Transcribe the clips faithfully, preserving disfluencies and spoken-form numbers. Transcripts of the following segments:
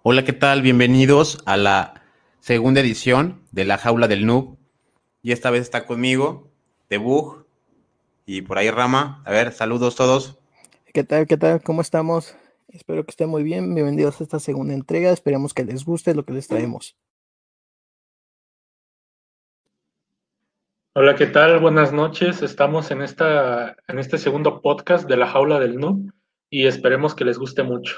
Hola, ¿qué tal? Bienvenidos a la segunda edición de La Jaula del Noob. Y esta vez está conmigo, Debug y por ahí Rama. A ver, saludos todos. ¿Qué tal? ¿Qué tal? ¿Cómo estamos? Espero que estén muy bien. Bienvenidos a esta segunda entrega. Esperemos que les guste lo que les traemos. Hola, ¿qué tal? Buenas noches. Estamos en esta, en este segundo podcast de La Jaula del Noob y esperemos que les guste mucho.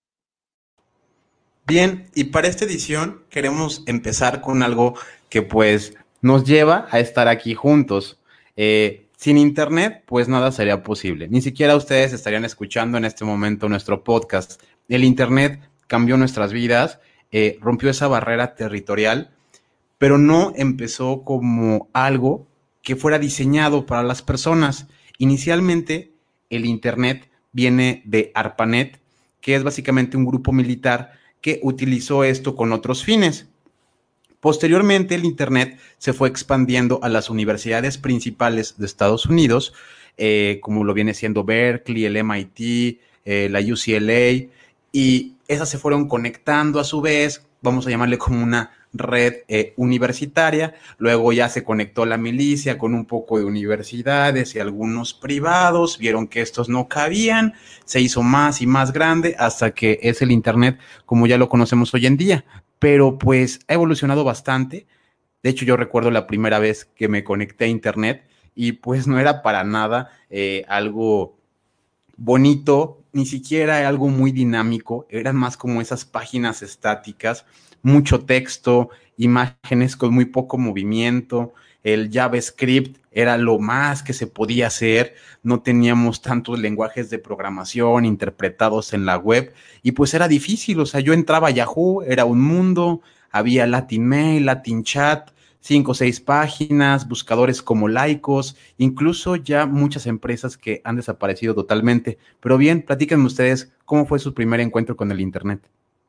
Bien, y para esta edición queremos empezar con algo que pues nos lleva a estar aquí juntos. Eh, sin internet, pues nada sería posible. Ni siquiera ustedes estarían escuchando en este momento nuestro podcast. El internet cambió nuestras vidas, eh, rompió esa barrera territorial, pero no empezó como algo que fuera diseñado para las personas. Inicialmente, el Internet viene de ARPANET, que es básicamente un grupo militar que utilizó esto con otros fines. Posteriormente, el Internet se fue expandiendo a las universidades principales de Estados Unidos, eh, como lo viene siendo Berkeley, el M I T, eh, la U C L A, y esas se fueron conectando a su vez, vamos a llamarle como una red eh, universitaria. Luego ya se conectó la milicia con un poco de universidades y algunos privados, vieron que estos no cabían, se hizo más y más grande hasta que es el Internet como ya lo conocemos hoy en día. Pero pues ha evolucionado bastante. De hecho, yo recuerdo la primera vez que me conecté a internet y pues no era para nada eh, algo bonito, ni siquiera algo muy dinámico, eran más como esas páginas estáticas, mucho texto, imágenes con muy poco movimiento, el JavaScript era lo más que se podía hacer, no teníamos tantos lenguajes de programación interpretados en la web y pues era difícil, o sea, yo entraba a Yahoo, era un mundo, había Latin Mail, Latin Chat, cinco o seis páginas, buscadores como Laicos, incluso ya muchas empresas que han desaparecido totalmente. Pero bien, platíquenme ustedes cómo fue su primer encuentro con el Internet.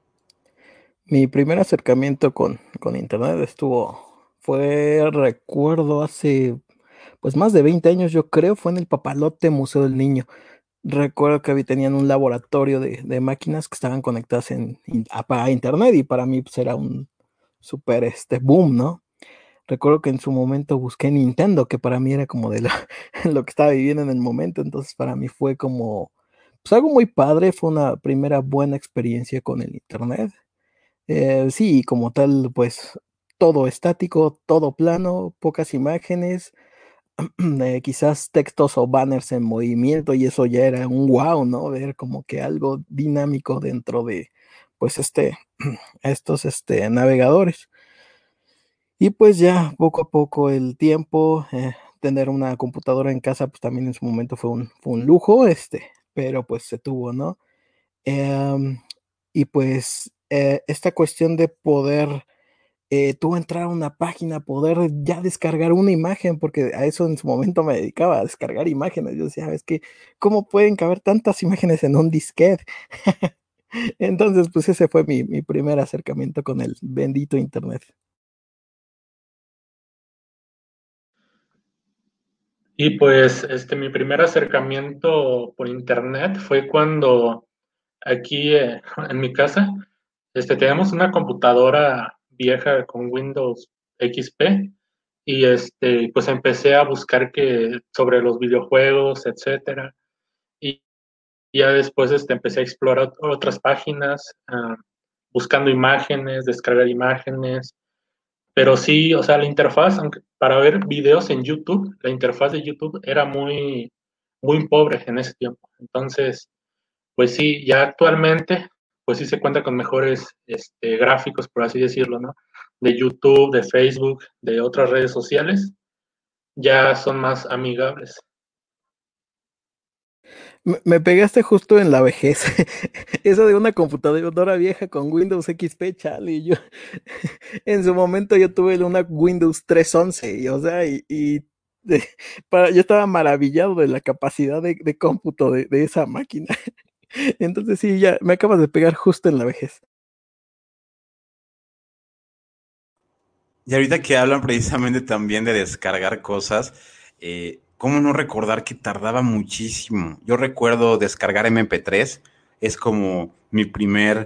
Mi primer acercamiento con, con internet estuvo, fue, recuerdo, hace pues más de veinte años, yo creo, fue en el Papalote Museo del Niño. Recuerdo que había, tenían un laboratorio de, de máquinas que estaban conectadas en, in- a, a internet y para mí pues era un súper este, boom, ¿no? Recuerdo que en su momento busqué Nintendo, que para mí era como de la lo que estaba viviendo en el momento, entonces para mí fue como, pues, algo muy padre, fue una primera buena experiencia con el Internet. Eh, sí, como tal, pues, todo estático, todo plano, pocas imágenes, eh, quizás textos o banners en movimiento, y eso ya era un guau, ¿no? Ver como que algo dinámico dentro de, pues, este, estos, este, navegadores. Y pues ya poco a poco el tiempo, eh, tener una computadora en casa, pues también en su momento fue un fue un lujo, este, pero pues se tuvo, ¿no? Em, y pues, eh, esta cuestión de poder, eh, tú entrar a una página, poder ya descargar una imagen, porque a eso en su momento me dedicaba, a descargar imágenes. Yo decía: "Es que, ¿cómo pueden caber tantas imágenes en un disquete?". Entonces, pues ese fue mi mi primer acercamiento con el bendito Internet. Y pues este, mi primer acercamiento por internet fue cuando aquí eh, en mi casa este, teníamos una computadora vieja con Windows X P y este, pues empecé a buscar que, sobre los videojuegos, etcétera. Y ya después este, empecé a explorar otras páginas, uh, buscando imágenes, descargar imágenes. Pero sí, o sea, la interfaz, aunque para ver videos en YouTube, la interfaz de YouTube era muy, muy pobre en ese tiempo. Entonces, pues sí, ya actualmente, pues sí se cuenta con mejores este, gráficos, por así decirlo, ¿no? De YouTube, de Facebook, de otras redes sociales, ya son más amigables. Me me pegaste justo en la vejez. Eso de una computadora vieja con Windows X P, chale, yo en su momento yo tuve una Windows trescientos once, y, o sea, y y de para yo estaba maravillado de la capacidad de de cómputo de de esa máquina. Entonces sí, ya me acabas de pegar justo en la vejez. Y ahorita que hablan precisamente también de descargar cosas, eh, ¿cómo no recordar que tardaba muchísimo? Yo recuerdo descargar M P tres, es como mi primer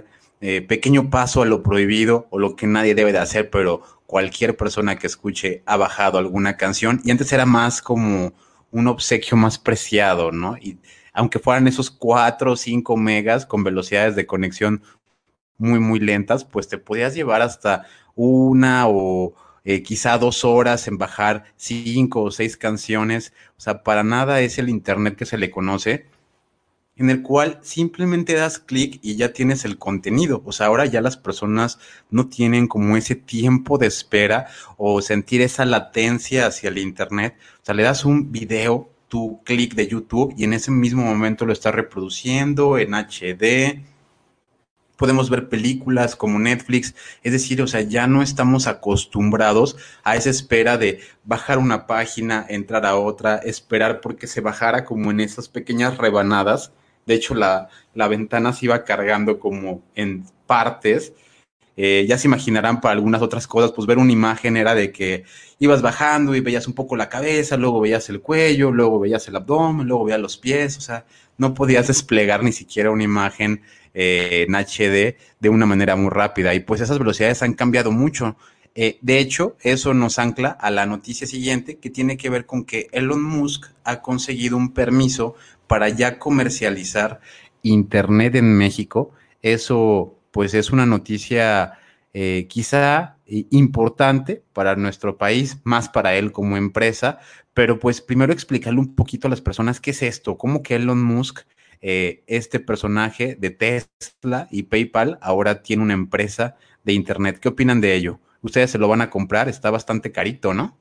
eh, pequeño paso a lo prohibido o lo que nadie debe de hacer, pero cualquier persona que escuche ha bajado alguna canción y antes era más como un obsequio más preciado, ¿no? Y aunque fueran esos cuatro o cinco megas con velocidades de conexión muy, muy lentas, pues te podías llevar hasta una o eh, quizá dos horas en bajar cinco o seis canciones. O sea, para nada es el internet que se le conoce, en el cual simplemente das clic y ya tienes el contenido. O sea, ahora ya las personas no tienen como ese tiempo de espera o sentir esa latencia hacia el internet. O sea, le das un video, tu clic de YouTube y en ese mismo momento lo estás reproduciendo en H D. Podemos ver películas como Netflix, es decir, o sea, ya no estamos acostumbrados a esa espera de bajar una página, entrar a otra, esperar porque se bajara como en esas pequeñas rebanadas. De hecho, la, la ventana se iba cargando como en partes. Eh, ya se imaginarán para algunas otras cosas, pues ver una imagen era de que ibas bajando y veías un poco la cabeza, luego veías el cuello, luego veías el abdomen, luego veías los pies, o sea, no podías desplegar ni siquiera una imagen eh, en H D de una manera muy rápida y pues esas velocidades han cambiado mucho. Eh, de hecho, eso nos ancla a la noticia siguiente que tiene que ver con que Elon Musk ha conseguido un permiso para ya comercializar Internet en México. Eso pues es una noticia eh, quizá eh, importante para nuestro país, más para él como empresa, pero pues primero explicarle un poquito a las personas qué es esto, cómo que Elon Musk, eh, este personaje de Tesla y PayPal, ahora tiene una empresa de Internet. ¿Qué opinan de ello? Ustedes se lo van a comprar, está bastante carito, ¿no?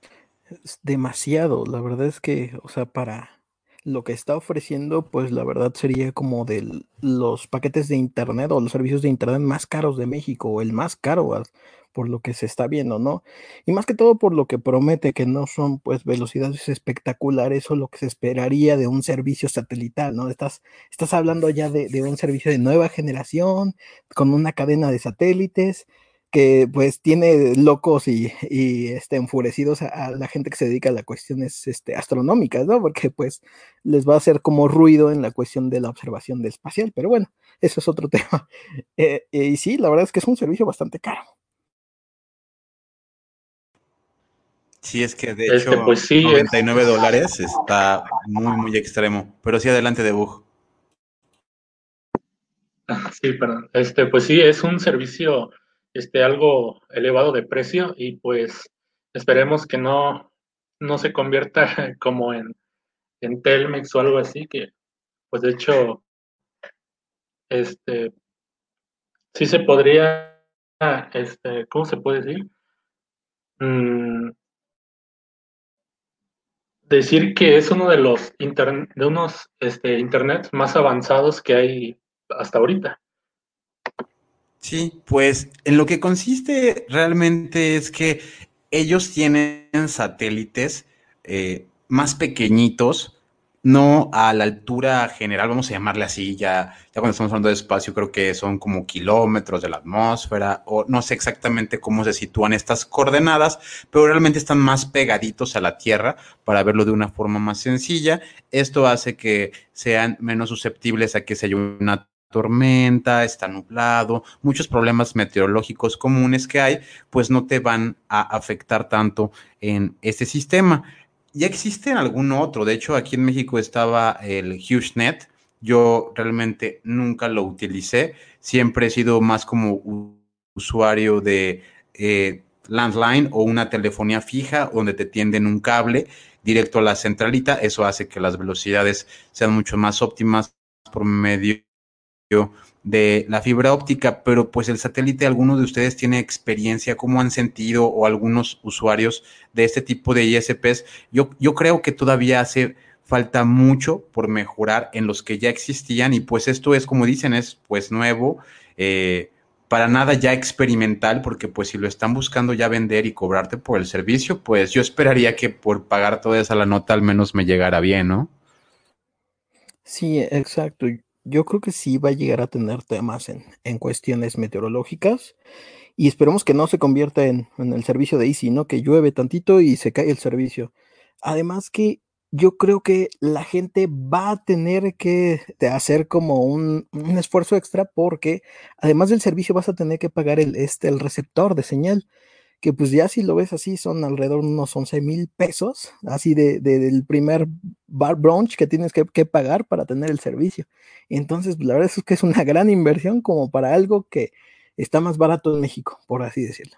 Es demasiado, la verdad es que, o sea, para lo que está ofreciendo, pues la verdad sería como de los paquetes de internet o los servicios de internet más caros de México, o el más caro as- por lo que se está viendo, ¿no? Y más que todo por lo que promete, que no son pues velocidades espectaculares o lo que se esperaría de un servicio satelital, ¿no? Estás, estás hablando ya de, de un servicio de nueva generación, con una cadena de satélites que pues tiene locos y, y este, enfurecidos a, a la gente que se dedica a las cuestiones este, astronómicas, ¿no? Porque pues les va a hacer como ruido en la cuestión de la observación de espacial, pero bueno, eso es otro tema. Eh, eh, y sí, la verdad es que es un servicio bastante caro. Sí, es que de Este, hecho pues sí, es, noventa y nueve dólares está muy, muy extremo, pero sí adelante de Bug. sí, perdón. Este, pues sí, es un servicio, este, algo elevado de precio y pues esperemos que no, no se convierta como en, en Telmex o algo así, que pues de hecho, este, sí se podría, este, ¿cómo se puede decir? Mm, decir que es uno de los interne- de unos este, internets más avanzados que hay hasta ahorita. Sí, pues en lo que consiste realmente es que ellos tienen satélites eh, más pequeñitos, no a la altura general, vamos a llamarle así, ya, ya cuando estamos hablando de espacio, creo que son como kilómetros de la atmósfera, o no sé exactamente cómo se sitúan estas coordenadas, pero realmente están más pegaditos a la Tierra para verlo de una forma más sencilla. Esto hace que sean menos susceptibles a que se haya una tormenta, está nublado, muchos problemas meteorológicos comunes que hay, pues no te van a afectar tanto en este sistema. Ya existe algún otro, de hecho aquí en México estaba el HughesNet, yo realmente nunca lo utilicé, siempre he sido más como usuario de eh, landline o una telefonía fija donde te tienden un cable directo a la centralita, eso hace que las velocidades sean mucho más óptimas por medio de la fibra óptica, pero pues el satélite, ¿alguno de ustedes tiene experiencia? ¿Cómo han sentido o algunos usuarios de este tipo de I S Ps? Yo, yo creo que todavía hace falta mucho por mejorar en los que ya existían y pues esto es, como dicen, es pues nuevo, eh, para nada ya experimental, porque pues si lo están buscando ya vender y cobrarte por el servicio, pues yo esperaría que por pagar toda esa la nota al menos me llegara bien, ¿no? Sí, exacto. Yo creo que sí va a llegar a tener temas en, en cuestiones meteorológicas y esperemos que no se convierta en, en el servicio de Easy, ¿no? Que llueve tantito y se cae el servicio. Además que yo creo que la gente va a tener que hacer como un, un esfuerzo extra porque además del servicio vas a tener que pagar el, este, el receptor de señal, que pues ya si lo ves así son alrededor de unos once mil pesos, así de, de- del primer bar brunch que tienes que, que pagar para tener el servicio. Entonces, pues, la verdad es que es una gran inversión como para algo que está más barato en México, por así decirlo.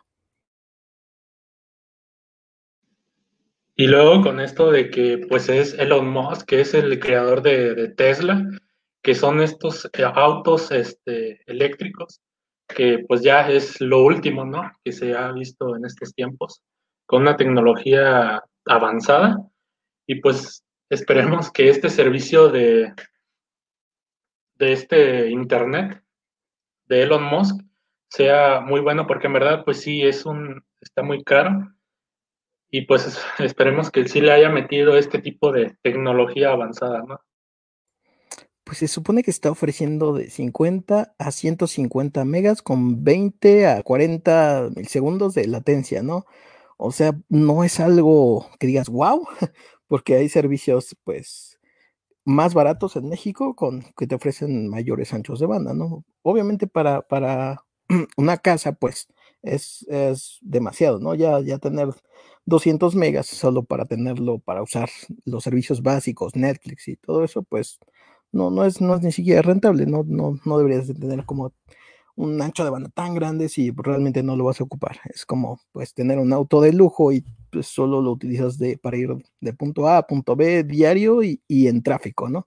Y luego con esto de que pues es Elon Musk, que es el creador de, de Tesla, que son estos eh, autos este, eléctricos, que pues ya es lo último, ¿no? Que se ha visto en estos tiempos, con una tecnología avanzada. Y pues esperemos que este servicio de, de este Internet de Elon Musk sea muy bueno, porque en verdad pues sí es un, está muy caro. Y pues esperemos que sí le haya metido este tipo de tecnología avanzada, ¿no? Pues se supone que está ofreciendo de cincuenta a ciento cincuenta megas con veinte a cuarenta milisegundos de latencia, ¿no? O sea, no es algo que digas, wow, porque hay servicios, pues, más baratos en México con que te ofrecen mayores anchos de banda, ¿no? Obviamente para, para una casa, pues, es, es demasiado, ¿no? Ya, ya tener doscientos megas solo para tenerlo, para usar los servicios básicos, Netflix y todo eso, pues, no, no es, no es ni siquiera rentable, no, no, no deberías de tener como un ancho de banda tan grande si realmente no lo vas a ocupar. Es como pues tener un auto de lujo y pues solo lo utilizas de, para ir de punto A a punto B diario y, y en tráfico, ¿no?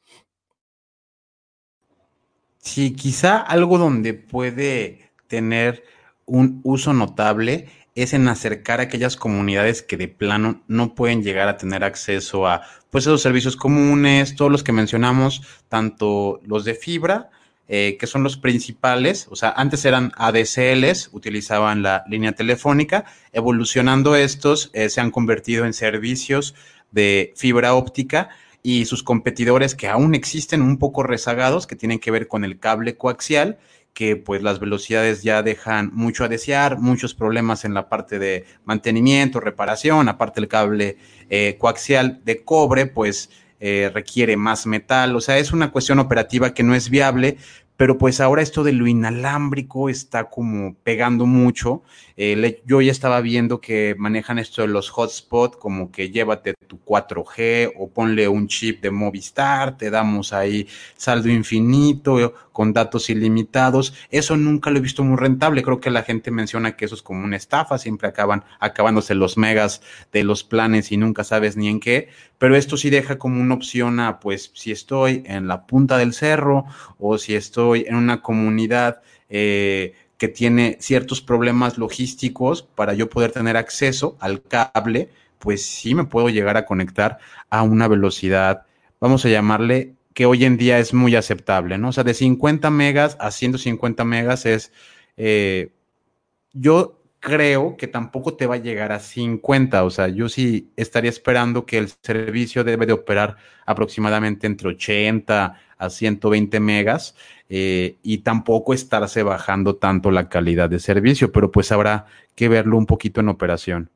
Sí, quizá algo donde puede tener un uso notable es en acercar a aquellas comunidades que de plano no pueden llegar a tener acceso a pues esos servicios comunes, todos los que mencionamos, tanto los de fibra, eh, que son los principales, o sea, antes eran A D S Ls, utilizaban la línea telefónica, evolucionando estos eh, se han convertido en servicios de fibra óptica y sus competidores que aún existen un poco rezagados, que tienen que ver con el cable coaxial, que pues las velocidades ya dejan mucho a desear, muchos problemas en la parte de mantenimiento, reparación, aparte el cable eh, coaxial de cobre, pues eh, requiere más metal, o sea, es una cuestión operativa que no es viable, pero pues ahora esto de lo inalámbrico está como pegando mucho. Eh, le, yo ya estaba viendo que manejan esto de los hotspots, como que llévate tu cuatro G o ponle un chip de Movistar, te damos ahí saldo infinito con datos ilimitados. Eso nunca lo he visto muy rentable. Creo que la gente menciona que eso es como una estafa, siempre acaban acabándose los megas de los planes y nunca sabes ni en qué, pero esto sí deja como una opción a, pues, si estoy en la punta del cerro o si estoy en una comunidad eh, que tiene ciertos problemas logísticos para yo poder tener acceso al cable, pues sí me puedo llegar a conectar a una velocidad, vamos a llamarle, que hoy en día es muy aceptable, ¿no? O sea, de cincuenta megas a ciento cincuenta megas es, eh, yo creo que tampoco te va a llegar a cincuenta, o sea, yo sí estaría esperando que el servicio debe de operar aproximadamente entre ochenta a ciento veinte megas eh, y tampoco estarse bajando tanto la calidad de servicio, pero pues habrá que verlo un poquito en operación.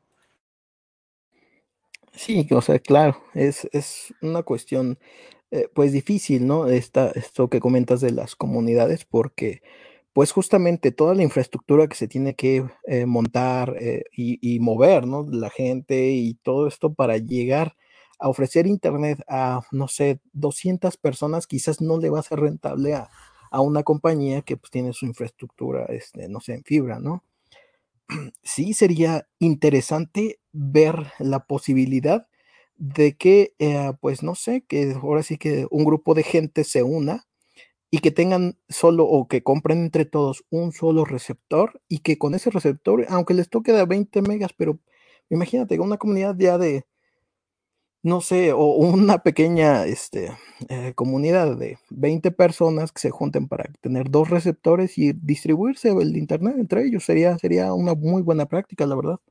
Sí, o sea, claro, es, es una cuestión eh, pues difícil, ¿no? Esta, esto que comentas de las comunidades, porque pues justamente toda la infraestructura que se tiene que eh, montar eh, y, y mover, ¿no? La gente y todo esto para llegar a ofrecer internet a, no sé, doscientas personas, quizás no le va a ser rentable a, a una compañía que pues tiene su infraestructura, este, no sé, en fibra, ¿no? Sí sería interesante ver la posibilidad de que, eh, pues no sé, que ahora sí que un grupo de gente se una y que tengan solo o que compren entre todos un solo receptor y que con ese receptor, aunque les toque de veinte megas, pero imagínate una comunidad ya de, no sé, o una pequeña este, eh, comunidad de veinte personas que se junten para tener dos receptores y distribuirse el internet entre ellos, sería, sería una muy buena práctica, la verdad.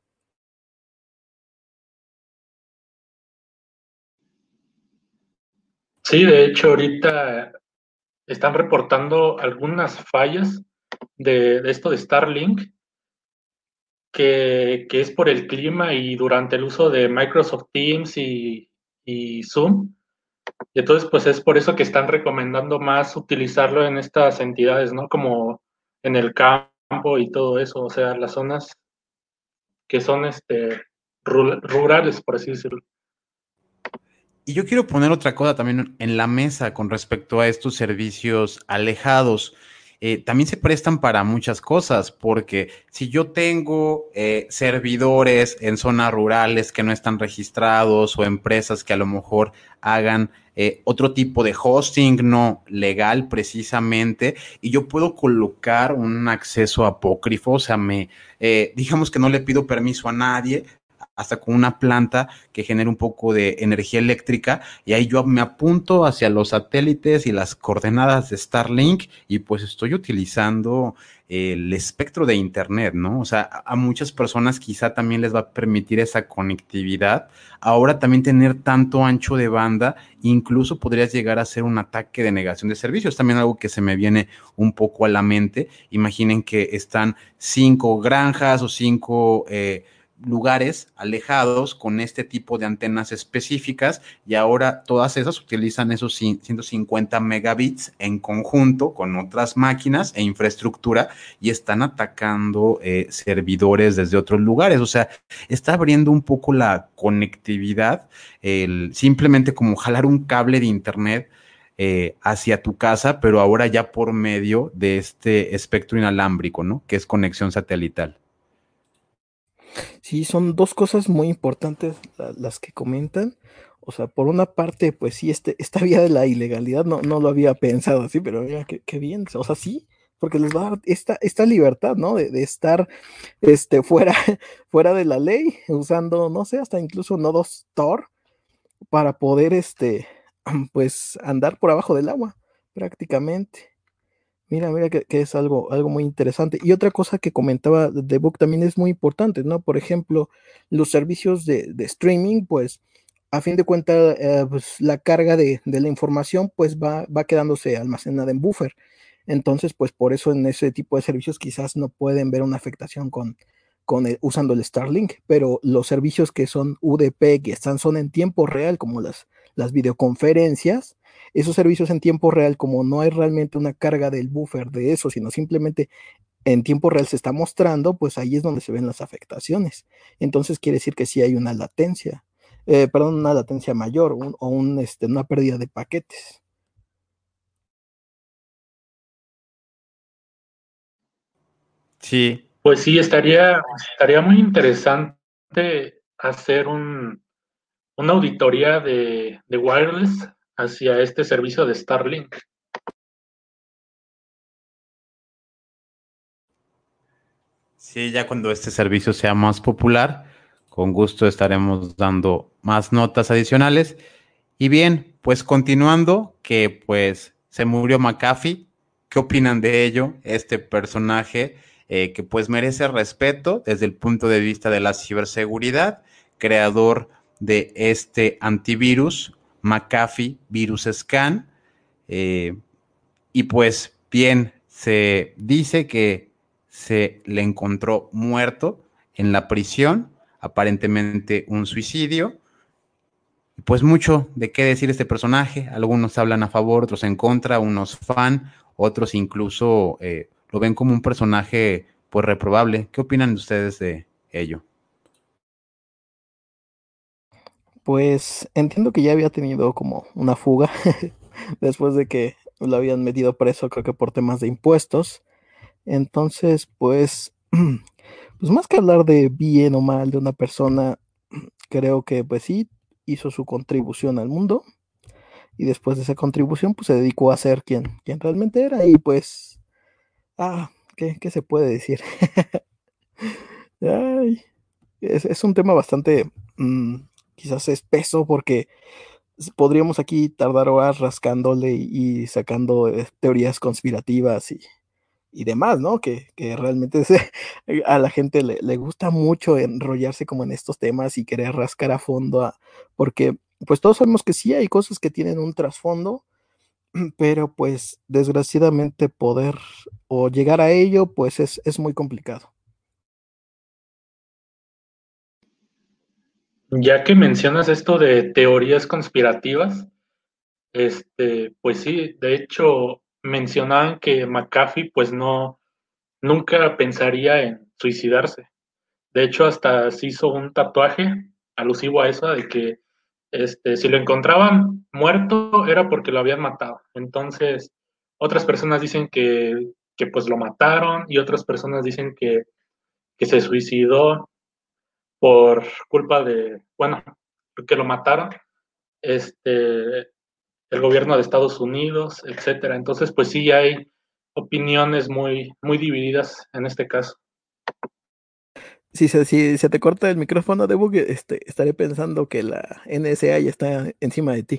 Sí, de hecho, ahorita están reportando algunas fallas de, de esto de Starlink, que, que es por el clima y durante el uso de Microsoft Teams y, y Zoom. Y entonces, pues es por eso que están recomendando más utilizarlo en estas entidades, ¿no? Como en el campo y todo eso, o sea, las zonas que son este, rurales, por así decirlo. Y yo quiero poner otra cosa también en la mesa con respecto a estos servicios alejados. Eh, también se prestan para muchas cosas, porque si yo tengo eh, servidores en zonas rurales que no están registrados o empresas que a lo mejor hagan eh, otro tipo de hosting no legal precisamente, y yo puedo colocar un acceso apócrifo, o sea, me, eh, digamos que no le pido permiso a nadie, hasta con una planta que genere un poco de energía eléctrica y ahí yo me apunto hacia los satélites y las coordenadas de Starlink y pues estoy utilizando el espectro de internet, ¿no? O sea, a muchas personas quizá también les va a permitir esa conectividad. Ahora también tener tanto ancho de banda, incluso podrías llegar a ser un ataque de negación de servicios. También algo que se me viene un poco a la mente. Imaginen que están cinco granjas o cinco eh, lugares alejados con este tipo de antenas específicas y ahora todas esas utilizan esos ciento cincuenta megabits en conjunto con otras máquinas e infraestructura y están atacando eh, servidores desde otros lugares. O sea, está abriendo un poco la conectividad, el, simplemente como jalar un cable de internet eh, hacia tu casa, pero ahora ya por medio de este espectro inalámbrico, ¿no? Que es conexión satelital. Sí, son dos cosas muy importantes la- las que comentan. O sea, por una parte, pues sí, este, esta vía de la ilegalidad no, no lo había pensado así, pero mira, qué, qué bien. O sea, sí, porque les va a dar esta, esta libertad, ¿no? De, de estar este, fuera, fuera de la ley, usando, no sé, hasta incluso nodos Tor para poder, este, pues, andar por abajo del agua, prácticamente. Mira, mira que, que es algo, algo muy interesante. Y otra cosa que comentaba de Book también es muy importante, ¿no? Por ejemplo, los servicios de, de streaming, pues, a fin de cuentas, eh, pues, la carga de, de la información, pues, va, va quedándose almacenada en buffer. Entonces, pues, por eso en ese tipo de servicios quizás no pueden ver una afectación con, con el- usando el Starlink, pero los servicios que son U D P, que están, son en tiempo real, como las, las videoconferencias, esos servicios en tiempo real, como no hay realmente una carga del buffer de eso, sino simplemente en tiempo real se está mostrando, pues ahí es donde se ven las afectaciones. Entonces quiere decir que sí hay una latencia, eh, perdón, una latencia mayor un, o un, este, una pérdida de paquetes. Sí, Pues sí, estaría, estaría muy interesante hacer un, una auditoría de, de wireless hacia este servicio de Starlink. sí, ya cuando este servicio sea más popular, con gusto estaremos dando más notas adicionales. Y bien, pues continuando, que pues se murió McAfee, ¿qué opinan de ello? Este personaje eh, que pues merece respeto desde el punto de vista de la ciberseguridad, creador de este antivirus, McAfee Virus Scan, eh, y pues bien, se dice que se le encontró muerto en la prisión, aparentemente un suicidio. Y pues mucho de qué decir este personaje. Algunos hablan a favor, otros en contra, unos fan, otros incluso eh, lo ven como un personaje pues reprobable. ¿Qué opinan ustedes de ello? Pues entiendo que ya había tenido como una fuga después de que lo habían metido preso, creo que por temas de impuestos. Entonces, pues, pues más que hablar de bien o mal de una persona, creo que pues sí hizo su contribución al mundo y después de esa contribución pues se dedicó a ser quien, quien realmente era y pues, ah, ¿qué, qué se puede decir? Ay, es, es un tema bastante mm, quizás espeso porque s- podríamos aquí tardar horas rascándole y, y sacando eh, teorías conspirativas y, y demás, ¿no? Que, que realmente se- a la gente le, le gusta mucho enrollarse como en estos temas y querer rascar a fondo, a- porque pues todos sabemos que sí hay cosas que tienen un trasfondo, pero pues desgraciadamente poder o llegar a ello pues es, es muy complicado. Ya que mencionas esto de teorías conspirativas, este, pues sí, de hecho mencionaban que McAfee pues no, nunca pensaría en suicidarse. De hecho, hasta se hizo un tatuaje alusivo a eso, de que este, si lo encontraban muerto era porque lo habían matado. Entonces, otras personas dicen que, que pues lo mataron y otras personas dicen que, que se suicidó por culpa de, bueno, que lo mataron, este, el gobierno de Estados Unidos, etcétera. Entonces, pues sí hay opiniones muy, muy divididas en este caso. Si se, si se te corta el micrófono de Bug, este, estaré pensando que la N S A ya está encima de ti.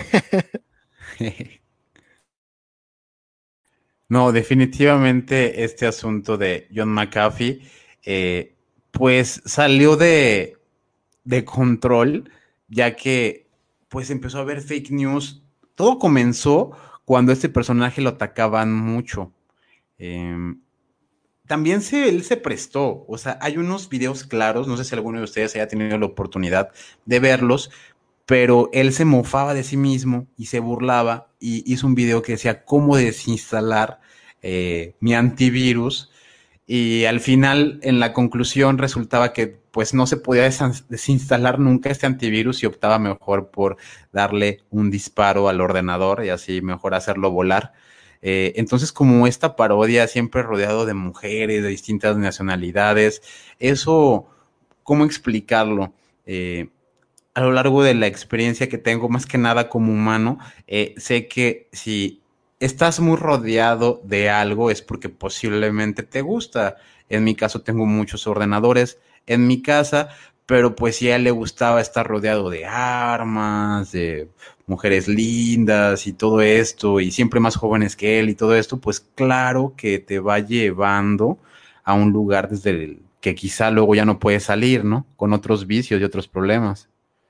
No, definitivamente este asunto de John McAfee, eh, pues salió de, de control, ya que pues empezó a haber fake news. Todo comenzó cuando este personaje lo atacaban mucho. Eh, También se, él se prestó, o sea, hay unos videos claros, no sé si alguno de ustedes haya tenido la oportunidad de verlos, pero él se mofaba de sí mismo y se burlaba y hizo un video que decía cómo desinstalar eh, mi antivirus y al final en la conclusión resultaba que pues no se podía desinstalar nunca este antivirus y optaba mejor por darle un disparo al ordenador y así mejor hacerlo volar. Eh, entonces, como esta parodia siempre rodeado de mujeres de distintas nacionalidades, eso, ¿cómo explicarlo? Eh, a lo largo de la experiencia que tengo, más que nada como humano, eh, sé que si estás muy rodeado de algo es porque posiblemente te gusta. En mi caso tengo muchos ordenadores en mi casa, pero pues si a él le gustaba estar rodeado de armas, de mujeres lindas y todo esto, y siempre más jóvenes que él y todo esto, pues claro que te va llevando a un lugar desde el que quizá luego ya no puedes salir, ¿no? Con otros vicios y otros problemas.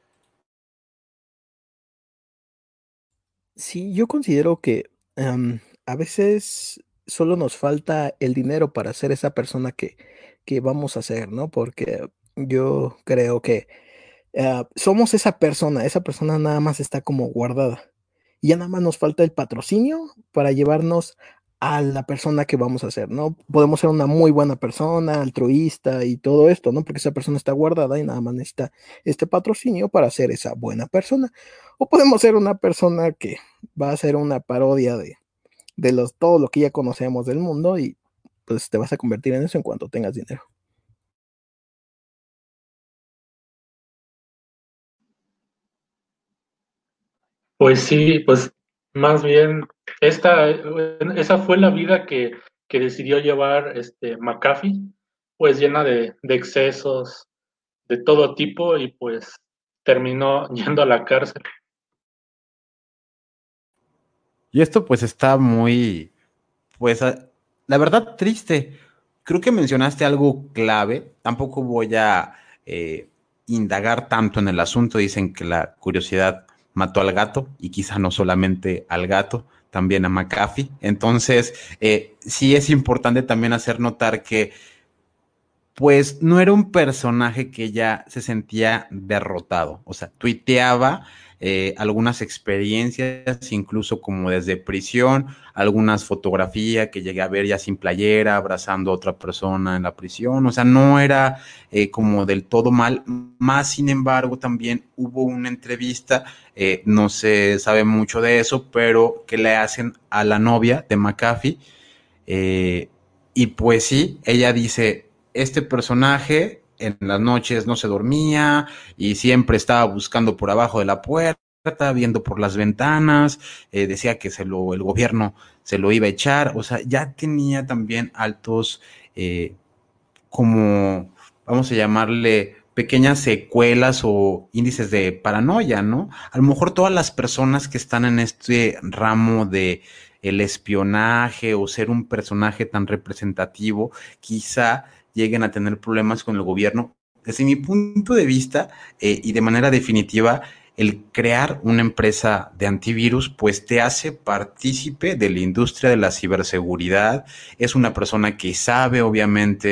Sí, yo considero que em, a veces solo nos falta el dinero para ser esa persona que, que vamos a ser, ¿no? Porque yo creo que eh, somos esa persona, esa persona nada más está como guardada. Y ya nada más nos falta el patrocinio para llevarnos a la persona que vamos a ser, ¿no? Podemos ser una muy buena persona, altruista y todo esto, ¿no? Porque esa persona está guardada y nada más necesita este patrocinio para ser esa buena persona. O podemos ser una persona que va a ser una parodia de, de los, todo lo que ya conocemos del mundo y pues te vas a convertir en eso en cuanto tengas dinero. Pues sí, pues más bien esta, esa fue la vida que, que decidió llevar este McAfee, pues llena de, de excesos de todo tipo y pues terminó yendo a la cárcel. Y esto pues está muy, pues a- la verdad triste. Creo que mencionaste algo clave. Tampoco voy a eh, indagar tanto en el asunto. Dicen que la curiosidad mató al gato y quizá no solamente al gato, también a McAfee. Entonces, eh, sí es importante también hacer notar que pues no era un personaje que ya se sentía derrotado, o sea, tuiteaba eh, algunas experiencias, incluso como desde prisión, algunas fotografías que llegué a ver ya sin playera, abrazando a otra persona en la prisión, o sea, no era eh, como del todo mal, más sin embargo también hubo una entrevista, eh, no se sabe mucho de eso, pero que le hacen a la novia de McAfee, eh, y pues sí, ella dice, este personaje en las noches no se dormía y siempre estaba buscando por abajo de la puerta, viendo por las ventanas, eh, decía que se lo, el gobierno se lo iba a echar, o sea, ya tenía también altos, eh, como, vamos a llamarle, pequeñas secuelas o índices de paranoia, ¿no? A lo mejor todas las personas que están en este ramo de el espionaje o ser un personaje tan representativo, quizá lleguen a tener problemas con el gobierno. Desde mi punto de vista, eh, y de manera definitiva, el crear una empresa de antivirus, pues te hace partícipe de la industria de la ciberseguridad. Es una persona que sabe, obviamente,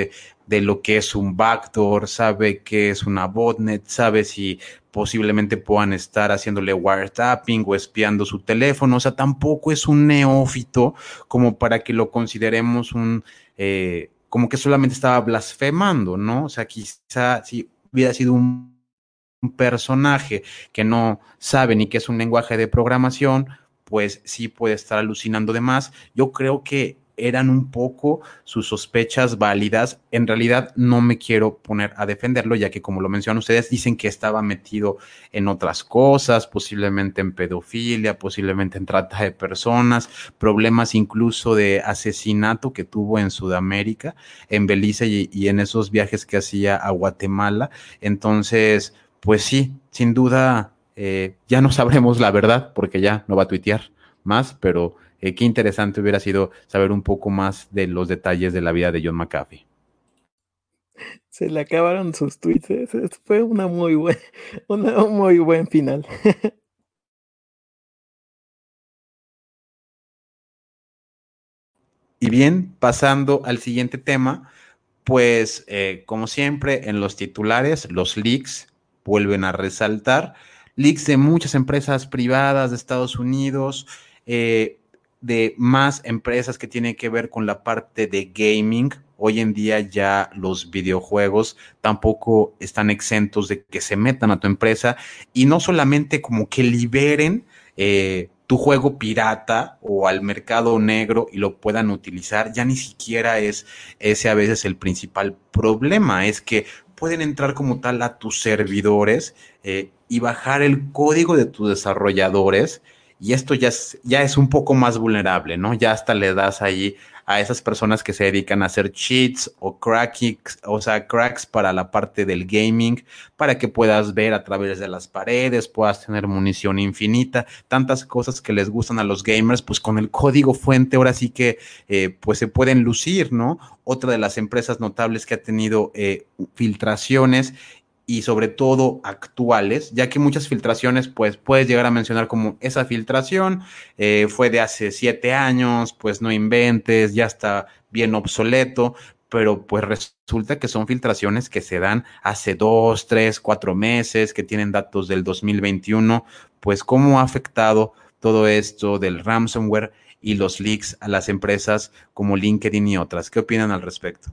de lo que es un backdoor, sabe qué es una botnet, sabe si posiblemente puedan estar haciéndole wiretapping o espiando su teléfono. O sea, tampoco es un neófito como para que lo consideremos un, eh, como que solamente estaba blasfemando, ¿no? O sea, quizá si hubiera sido un un personaje que no sabe ni qué es un lenguaje de programación, pues sí puede estar alucinando de más. Yo creo que eran un poco sus sospechas válidas. En realidad no me quiero poner a defenderlo, ya que como lo mencionan ustedes, dicen que estaba metido en otras cosas, posiblemente en pedofilia, posiblemente en trata de personas, problemas incluso de asesinato que tuvo en Sudamérica, en Belice y, y en esos viajes que hacía a Guatemala. Entonces, pues sí, sin duda, eh, ya no sabremos la verdad porque ya no va a tuitear más, pero eh, qué interesante hubiera sido saber un poco más de los detalles de la vida de John McAfee. Se le acabaron sus tweets. ¿eh? Fue una muy buen, una, un muy buen final. Y bien, pasando al siguiente tema, pues eh, como siempre en los titulares, los leaks vuelven a resaltar. Leaks de muchas empresas privadas de Estados Unidos, eh, de más empresas que tienen que ver con la parte de gaming. Hoy en día ya los videojuegos tampoco están exentos de que se metan a tu empresa y no solamente como que liberen eh, tu juego pirata o al mercado negro y lo puedan utilizar, ya ni siquiera es ese a veces el principal problema, es que pueden entrar como tal a tus servidores eh, y bajar el código de tus desarrolladores y esto ya es, ya es un poco más vulnerable, ¿no? Ya hasta le das ahí a esas personas que se dedican a hacer cheats o cracks, o sea, cracks para la parte del gaming, para que puedas ver a través de las paredes, puedas tener munición infinita, tantas cosas que les gustan a los gamers, pues con el código fuente ahora sí que eh, pues se pueden lucir, ¿no? Otra de las empresas notables que ha tenido eh, filtraciones y sobre todo actuales, ya que muchas filtraciones, pues puedes llegar a mencionar como esa filtración eh, fue de hace siete años, pues no inventes, ya está bien obsoleto, pero pues resulta que son filtraciones que se dan hace dos, tres, cuatro meses, que tienen datos del dos mil veintiuno, pues cómo ha afectado todo esto del ransomware y los leaks a las empresas como LinkedIn y otras. ¿Qué opinan al respecto?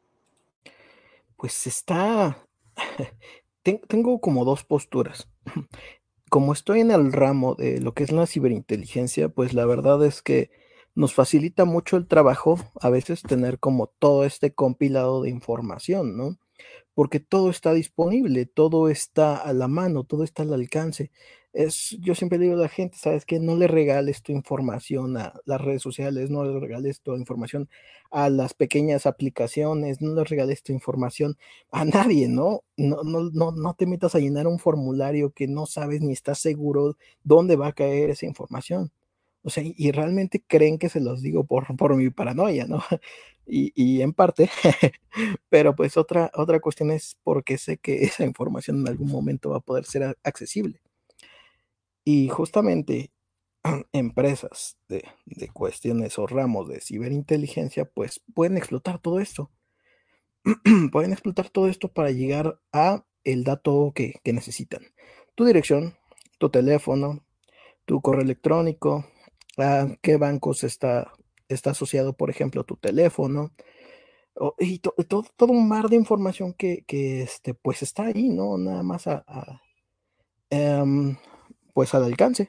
Pues está. Ten- tengo como dos posturas. Como estoy en el ramo de lo que es la ciberinteligencia, pues la verdad es que nos facilita mucho el trabajo a veces tener como todo este compilado de información, ¿no? Porque todo está disponible, todo está a la mano, todo está al alcance. Es, yo siempre digo a la gente, ¿sabes qué? No le regales tu información a las redes sociales, no le regales tu información a las pequeñas aplicaciones, no le regales tu información a nadie, ¿no? No, no, no, no te metas a llenar un formulario que no sabes ni estás seguro dónde va a caer esa información. O sea, y, y realmente creen que se los digo por, por mi paranoia, ¿no? Y, y en parte, pero pues otra, otra cuestión es porque sé que esa información en algún momento va a poder ser a- accesible. Y justamente empresas de, de cuestiones o ramos de ciberinteligencia, pues pueden explotar todo esto. Pueden explotar todo esto para llegar a el dato que, que necesitan. Tu dirección, tu teléfono, tu correo electrónico, a qué bancos está, está asociado, por ejemplo, tu teléfono, o- y to- to- todo un mar de información que, que, este, pues está ahí, ¿no? Nada más a, a, em, pues al alcance.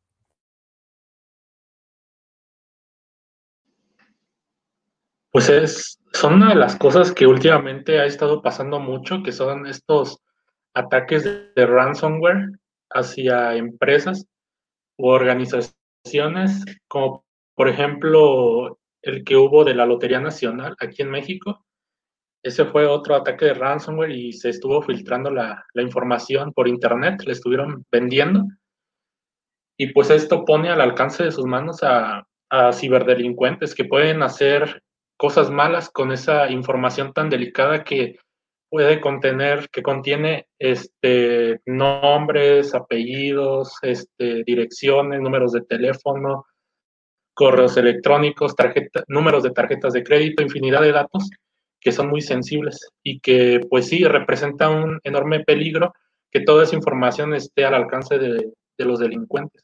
Pues es, son una de las cosas que últimamente ha estado pasando mucho, que son estos ataques de, de ransomware hacia empresas u organizaciones, como por ejemplo el que hubo de la Lotería Nacional aquí en México. Ese fue otro ataque de ransomware y se estuvo filtrando la, la información por internet, le estuvieron vendiendo y pues esto pone al alcance de sus manos a, a ciberdelincuentes que pueden hacer cosas malas con esa información tan delicada que puede contener, que contiene este, nombres, apellidos, este, direcciones, números de teléfono, correos electrónicos, tarjeta, números de tarjetas de crédito, infinidad de datos que son muy sensibles y que pues sí representa un enorme peligro que toda esa información esté al alcance de, de los delincuentes.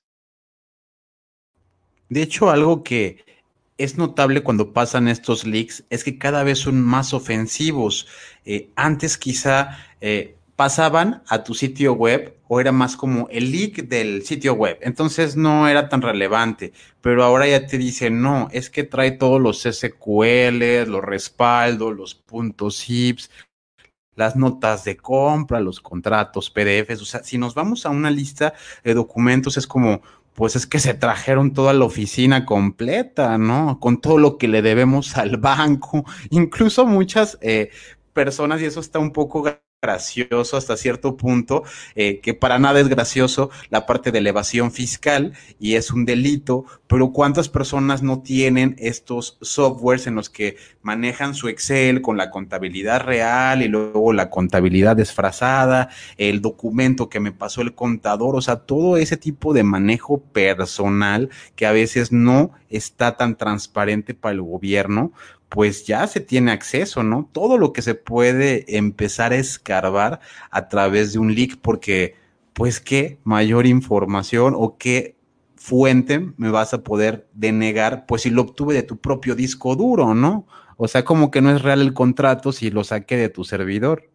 De hecho, algo que es notable cuando pasan estos leaks es que cada vez son más ofensivos. Eh, antes quizá eh, pasaban a tu sitio web o era más como el leak del sitio web, entonces no era tan relevante, pero ahora ya te dicen, no, es que trae todos los S Q L, los respaldos, los puntos zips, las notas de compra, los contratos, P D Fs, o sea, si nos vamos a una lista de documentos es como, pues es que se trajeron toda la oficina completa, ¿no? Con todo lo que le debemos al banco, incluso muchas eh, personas, y eso está un poco gracioso hasta cierto punto, eh, que para nada es gracioso la parte de elevación fiscal y es un delito, pero ¿cuántas personas no tienen estos softwares en los que manejan su Excel con la contabilidad real y luego la contabilidad disfrazada, el documento que me pasó el contador, o sea, todo ese tipo de manejo personal que a veces no está tan transparente para el gobierno, pues ya se tiene acceso, ¿no? Todo lo que se puede empezar a escarbar a través de un leak, porque pues qué mayor información o qué fuente me vas a poder denegar, pues si lo obtuve de tu propio disco duro, ¿no? O sea, como que no es real el contrato si lo saqué de tu servidor.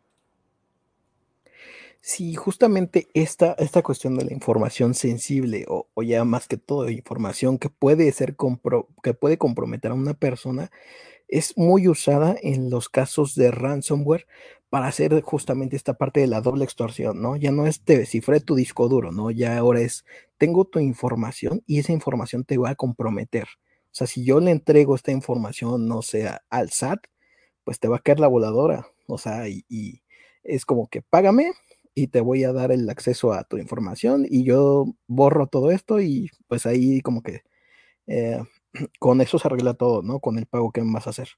Sí, justamente esta, esta cuestión de la información sensible o, o ya más que todo información que puede ser compro, que puede comprometer a una persona es muy usada en los casos de ransomware para hacer justamente esta parte de la doble extorsión, ¿no? Ya no es te descifré tu disco duro, ¿no? Ya ahora es tengo tu información y esa información te va a comprometer. O sea, si yo le entrego esta información, no sé, a- al S A T, pues te va a caer la voladora. O sea, y, y es como que págame y te voy a dar el acceso a tu información y yo borro todo esto y pues ahí como que eh, con eso se arregla todo, ¿no? Con el pago que me vas a hacer.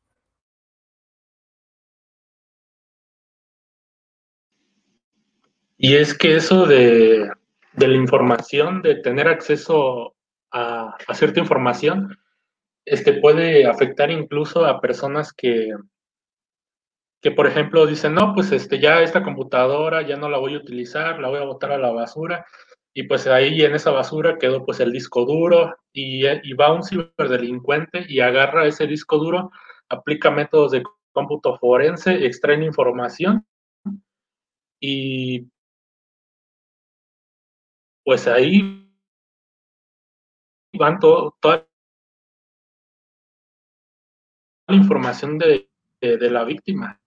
Y es que eso de, de la información, de tener acceso a, a cierta información, este puede afectar incluso a personas que, que, por ejemplo, dicen, no, pues este, ya esta computadora ya no la voy a utilizar, la voy a botar a la basura, y pues ahí en esa basura quedó pues el disco duro, y, y va un ciberdelincuente y agarra ese disco duro, aplica métodos de cómputo forense, extrae información, y pues ahí van todo, toda la información de, de, de la víctima.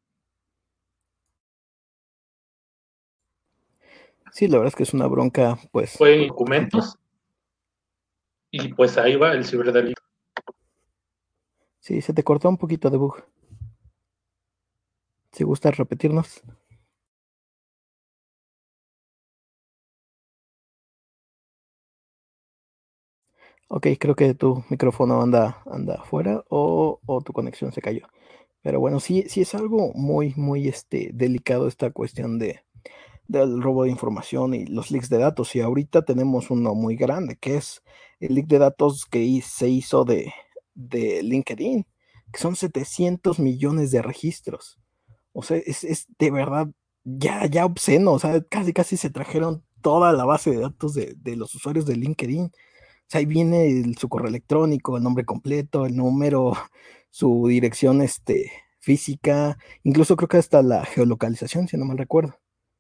Sí, la verdad es que es una bronca, pues, Fue bastante. documentos, y pues ahí va el ciberdelito. Sí, se te cortó un poquito de bug. Si gustas repetirnos. Ok, creo que tu micrófono anda, anda afuera o, o tu conexión se cayó. Pero bueno, sí, sí es algo muy, muy este, delicado esta cuestión de, del robo de información y los leaks de datos. Y ahorita tenemos uno muy grande, que es el leak de datos que hi- se hizo de, de LinkedIn, que son setecientos millones de registros. O sea, es, es de verdad ya, ya obsceno. O sea, casi, casi se trajeron toda la base de datos de, de los usuarios de LinkedIn. O sea, ahí viene el- su correo electrónico, el nombre completo, el número, su dirección este, física, incluso creo que hasta la geolocalización, si no mal recuerdo.